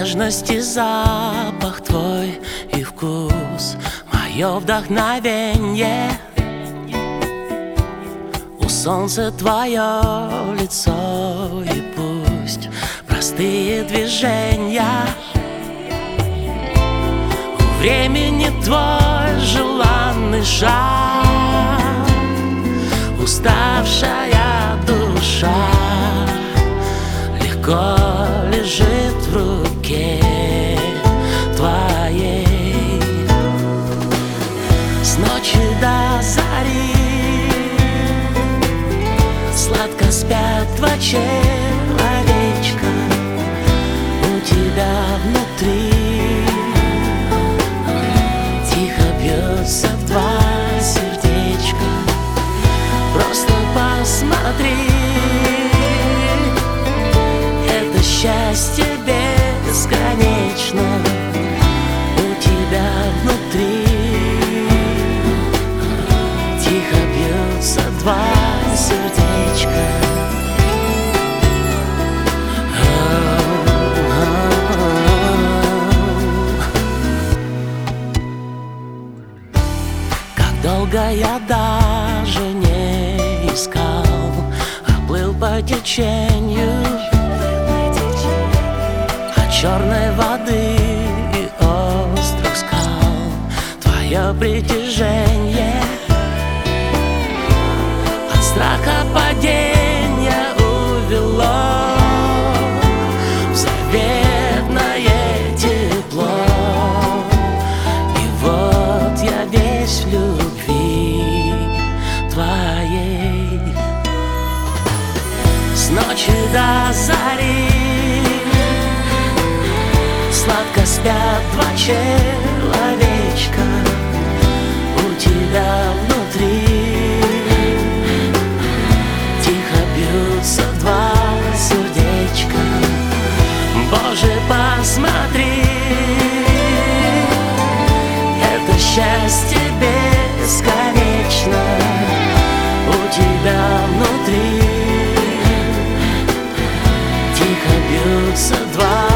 нежность и запах твой и вкус, мое вдохновенье. У солнца твое лицо, и пусть простые движения, у времени твой желанный шаг, уставшая душа легко лежит в руке твоей. С ночи до зари сладко спят два человечка, у тебя внутри тихо бьется два сердечка. Просто посмотри, это счастье бесконечно у тебя внутри. Тихо бьются два сердечка. Как долго я даже не искал, а плыл по течению от черной воды и острых скал. Твое притяжение от страха падения увело в заветное тепло. И вот я весь в любви твоей. С ночи до зари сладко спят два человечка, у тебя внутри тихо бьются два сердечка. Боже, посмотри, это счастье бесконечно у тебя внутри. Тихо бьются два